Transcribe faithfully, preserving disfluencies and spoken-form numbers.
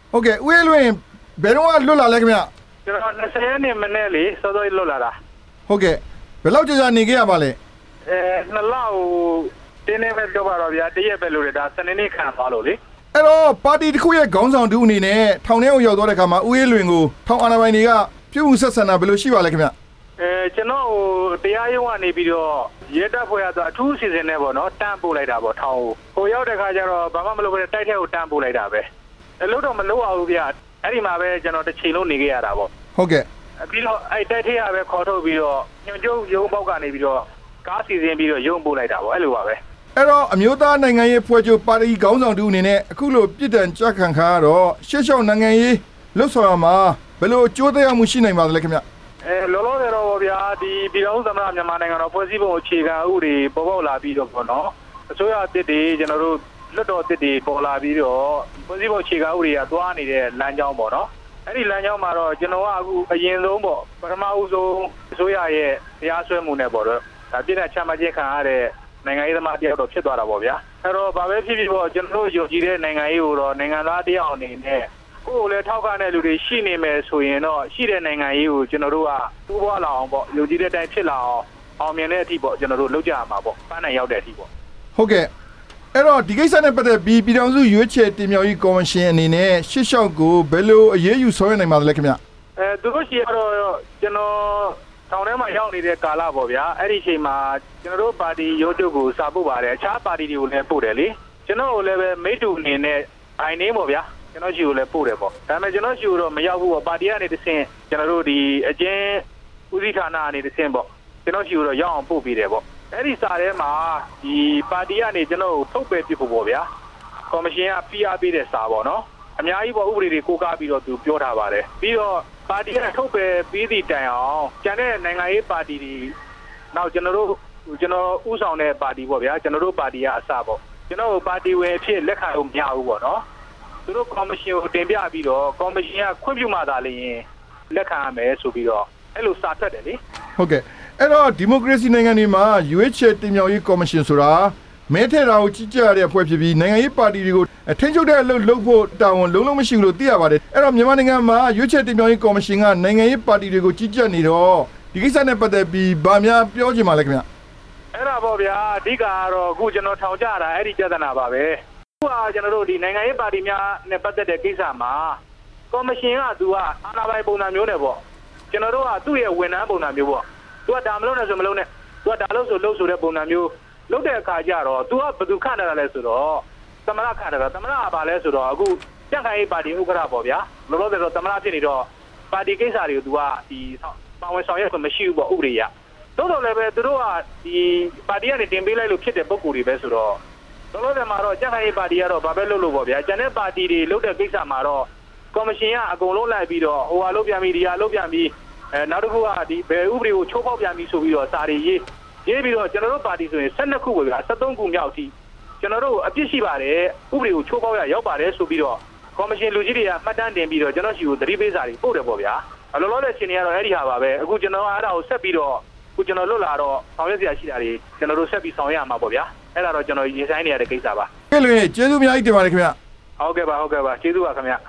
ဟုတ်ကဲ့ဦးလွင်ဘယ်တော့လွတ်လာလဲခင်ဗျကျွန်တော်၂၀ရက်နေ့မနေ့လေစောစောလွတ်လာတာဟုတ်ကဲ့ဘယ်လောက်ကြာကြာနေခဲ့ရပါလဲအဲနှစ်လတင်းနေပဲပြောပါတော့ဗျာတရက်ပဲလို့လေဒါစနေနေ့ခံသွားလို့လေအဲ့တော့ပါတီတစ်ခုရဲ့ခေါင်းဆောင်တူအနေနဲ့ထောင်ထဲကိုရောက်သွားတဲ့ခါမှာဦးအေးလွင်ကိုထောင်အာဏာပိုင်တွေကပြုမှုဆက်ဆံတာဘယ်လိုရှိပါလဲခင်ဗျအဲကျွန်တော်ဟိုတရားရုံးကနေပြီးတော့ရဲတပ်ဖွဲ့ကတော့အထူးအစီအစဉ်နဲ့ပေါ့နော်တန်းပို့လိုက်တာပေါ့ထောင်ဟိုရောက်တဲ့ခါကျတော့ဘာမှမလုပ်ဘဲတိုက်ထဲကိုတန်းပို့လိုက်တာပဲအလုပ်တော့မလုပ်အောင်ဗျာအဲ့ဒီမှာပဲကျွန်တော်တစ်ချိန်လုံးနေခဲ့ရတာပေါ့ဟုတ်ကဲ့ပြီးတော့အဲ့တိုက်ထဲကပဲခေါ်ထုတ်ပြီးတော့ညွှန်ချုပ်ရုံးပေါက်ကနေပြီးတော့ကားစီစဉ်ပြီးတော့ရုံးပို့လိုက်တာပေါ့အဲ့လိုပါပဲအဲ့တော့အမျိုးသားနိုင်ငံရေးဖွဲ့ချုပ်ပါတီခေါင်းဆောင်တူအနေနဲ့အခုလိုပြစ်ဒဏ်ကြခံခါရတော့ရှေ့လျှောက်နိုင်ငံရေးလှုပ်ဆောင်ရမှာဘယ်လိုအကျိုးသက်ရောက်မှုရှိနိုင်ပါသလဲခင်ဗျအဲလောလောဆယ်တော့ဗျာဒီပြည်တော်သမ္မတမြန်မာနိုင်ငံတော်ဖွဲ့စည်းပုံအခြေခံဥပဒေပေါ်ပေါက်လာပြီးတော့ပေါ့နော်အစိုးရအသစ်တွေကျွန်တော်တို့လွှတ်တော်အသစ်တွေပေါ်လာပြီးတော့ဖွဲ့စည်းပုံအခြေခံဥပဒေကသွားနေတဲ့လမ်းကြောင်းပေါ့နော်အဲ့ဒီလမ်းကြောင်းမှာတော့ကျွန်တော်ကအခုအရင်ဆုံးပေါ့ပထမဦးဆုံးအစိုးရရဲ့တရားစွဲမှုနဲ့ပေါ့တော့ဒါပြည်နယ်ချမှတ်ခြင်းခံရတဲ့နိုင်ငံရေးသမားတယောက်တော့ဖြစ်သွားတာပေါ့ဗျာအဲ့တော့ဘာပဲဖြစ်ဖြစ်ပေါ့ကျွန်တော်တို့ယုံကြည်တဲ့နိုင်ငံရေးကိုတော့နိုင်ငံသားတယောက်အနေနဲ့ကိုယ်ကိုလည်းထောက်ခံတဲ့လူတွေရှိနေမယ်ဆိုရင်တော့ရှိတဲ့နိုင်ငံရေးကိုကျွန်တော်တို့ကတိုးပွားလာအောင်ပေါ့ယုံကြည်တဲ့အတိုင်းဖြစ်လာအောင်အောင်မြင်တဲ့အထိပေါ့ကျွန်တော်တို့လုပ်ကြရမှာပေါ့ပန်းနိုင်ရောက်တဲ့အထိပေါ့ဟုတ်ကဲ့အဲ့တော့ဒီကိစ္စနဲ့ပတ်သက်ပြီးပြည်ထောင်စုရွေးချယ်တင်မြှောက်ရေးကော်မရှင်အနေနဲ့ရှစ်လျှောက်ကိုဘယ်လိုအရေးယူဆောင်ရွက်နိုင်ပါသလဲခင်ဗျအဲသူတို့ရှိရတော့ကျွန်တော်ထောင်ထဲမှာရောက်နေတဲ့ကာလပေါ့ဗျာအဲ့ဒီအချိန်မှာကျွန်တော်တို့ပါတီရုံးချုပ်ကိုစာပို့ပါတယ်အခြားပါတီတွေကိုလည်းပို့တယ်လေကျွန်တော်ကိုလည်းပဲမိတူအနေနဲ့ဘိုင်နေပေါ့ဗျာကျွန်တော်ရှိကိုလည်းပို့တယ်ပေါ့ဒါပေမဲ့ကျွန်တော်ရှိကိုတော့မရောက်ဘူးပေါ့ပါတီကနေတဆင့်ကျွန်တော်တို့ဒီအကျဉ်းဦးစီးဌာနကနေတဆင့်ပေါ့ကျွန်တော်ရှိကိုတော့ရောက်အောင်ပို့ပေးတယ်ပေါ့အဲ့ဒီစာထဲမှာဒီပါတီကနေကျွန်တော်ကိုထုတ်ပယ်ပြဖို့ပေါ့ဗျာကော်မရှင်က ပီ အာร์ ပေးတဲ့စာပေါ့နော်အများကြီးပေါ့ဥပဒေတွေကိုကားပြီးတော့သူပြောထားပါတယ်ပြီးတော့ပါတီကထုတ်ပယ်ပြီးသည့်တိုင်အောင်ကျန်တဲ့နိုင်ငံရေးပါတီတွေနောက်ကျွန်တော်တို့ကျွန်တော်ဥဆောင်တဲ့ပါတီပေါ့ဗျာကျွန်တော်တို့ပါတီကအစပေါ့ကျွန်တော်ပါတီဝင်အဖြစ်လက်ခံလို့မရဘူးပေါ့နော်သူတို့ကော်မရှင်ကိုတင်ပြပြီးတော့ကော်မရှင်ကခွင့်ပြုမှသာလျှင်လက်ခံရမယ်ဆိုပြီးတော့အဲ့လိုစာထွက်တယ်လေဟုတ်ကဲ့အဲ့တော့ဒီမိုကရေစီနိုင်ငံတွေမှာရွေးချယ်တင်မြှောက်ရေးကော်မရှင်ဆိုတာမဲထည့်တာကိုကြီးကြရတဲ့အဖွဲ့ဖြစ်ပြီးနိုင်ငံရေးပါတီတွေကိုထိန်းချုပ်တဲ့အလုပ်လုပ်ဖို့တာဝန်လုံးလုံးမရှိဘူးလို့သိရပါတယ်အဲ့တော့မြန်မာနိုင်ငံမှာရွေးချယ်တင်မြှောက်ရေးကော်မရှင်ကနိုင်ငံရေးပါတီတွေကိုကြီးကြပ်နေတော့ဒီကိစ္စနဲ့ပတ်သက်ပြီးဗာများပြောချင်ပါလဲခင်ဗျအဲ့ဒါပေါ့ဗျာအဓိကကတော့အခုကျွန်တော်ထောင်ကြတာအဲ့ဒီပြဿနာပါပဲအခုကကျွန်တော်တို့ဒီနိုင်ငံရေးပါတီများနဲ့ပတ်သက်တဲ့ကိစ္စမှာကော်မရှင်ကသူကအာဏာပိုင်ပုံစံမျိုးနဲ့ပေါ့ကျွန်တော်တို့ကသူ့ရဲ့ဝန်ထမ်းပုံစံမျိုးပေါ့သူကဒါမလုပ်နဲ့ဆိုမလုပ်နဲ့သူကဒါလုပ်ဆိုလုပ်ဆိုတဲ့ပုံစံမျိုးလုပ်တဲ့အခါကျတော့သူကဘယ်သူခန့်တာလဲဆိုတော့သမရခန့်တာသမရကဘာလဲဆိုတော့အခုကြက်ခိုင်ရေးပါတီဥက္ကဋ္ဌပေါ့ဗျာလောလောဆယ်တော့သမရဖြစ်နေတော့ပါတီကိစ္စတွေကိုသူကဒီပါဝင်ဆောင်ရွက်ခွင့်မရှိဘူးပေါ့ဥပဒေရတိုးတော်လည်းပဲသူတို့ကဒီပါတီကနေတင်ပေးလိုက်လို့ဖြစ်တဲ့ပုံကိုယ်တွေပဲဆိုတော့လောလောဆယ်မှာတော့ကြက်ခိုင်ရေးပါတီကတော့ဘာပဲလုပ်လို့ပေါ့ဗျာကျန်တဲ့ပါတီတွေလုပ်တဲ့ကိစ္စမှာတော့ကော်မရှင်ကအကုန်လုံးလိုက်ပြီးတော့ဟိုဟာလုပ်ပြန်ပြီးဒီဟာလုပ်ပြန်ပြီးအဲနောက်တစ်ခုကဒီဘယ်ဥပဒေကိုချိုးဖောက်ပြန်ပြီးဆိုပြီးတော့စာတွေရေးရေးပြီးတော့ကျွန်တော်တို့ပါတီဆိုရင်၁၂ခုပဲဗျာ၁၃ခုမြောက်အထိကျွန်တော်တို့အပြစ်ရှိပါတယ်ဥပဒေကိုချိုးဖောက်ရရောက်ပါတယ်ဆိုပြီးတော့ကော်မရှင်လူကြီးတွေကမှတ်တမ်းတင်ပြီးတော့ကျွန်တော်ရှိကိုသတိပေးစာတွေပို့တယ်ပေါ့ဗျာအလောလောတဲ့ရှင်တွေကတော့အဲ့ဒီဟာပါပဲအခုကျွန်တော်အဲ့ဒါကိုဆက်ပြီးတော့အခုကျွန်တော်လွတ်လာတော့ဆောင်ရွက်စရာရှိတာတွေကျွန်တော်တို့ဆက်ပြီးဆောင်ရွက်ရမှာပေါ့ဗျာအဲ့ဒါတော့ကျွန်တော်ရင်ဆိုင်နေရတဲ့ကိစ္စပါကဲလို့ကျေးဇူးအများကြီးတင်ပါတယ်ခင်ဗျဟုတ်ကဲ့ပါဟုတ်ကဲ့ပါကျေးဇူးပါခင်ဗျ